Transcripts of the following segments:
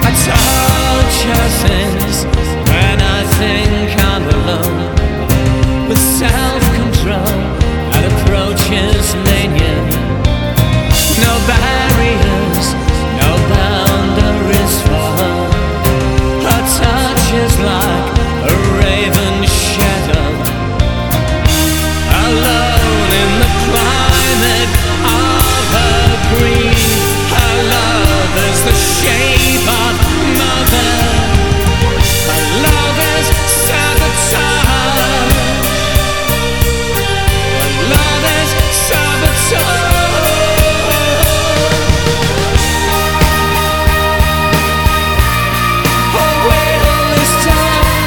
touch her sins when I think I'm alone. With self-control that approaches mania. No barriers, no boundaries for her. Her touch is like a raven shadow, alone in the climate of her greed. Her love is the shape of mother. Her love is sabotage. Her love is sabotage. Oh, wait all this time.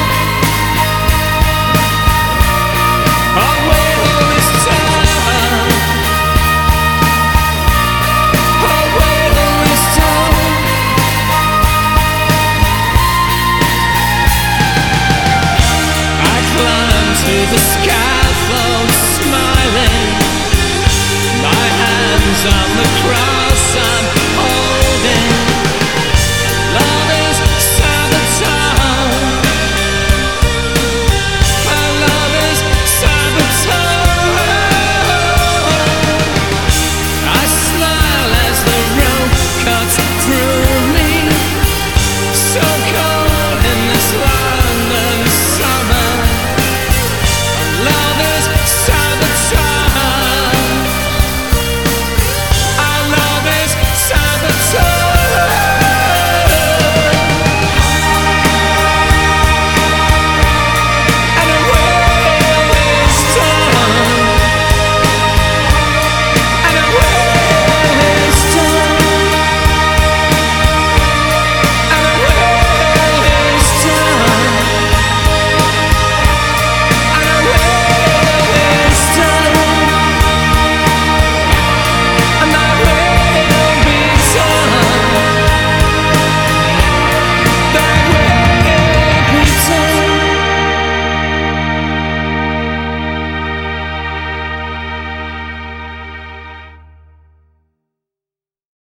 Oh, wait all this time. Oh, wait all this time. I climb to the scaffold, smiling, my hands on the cross.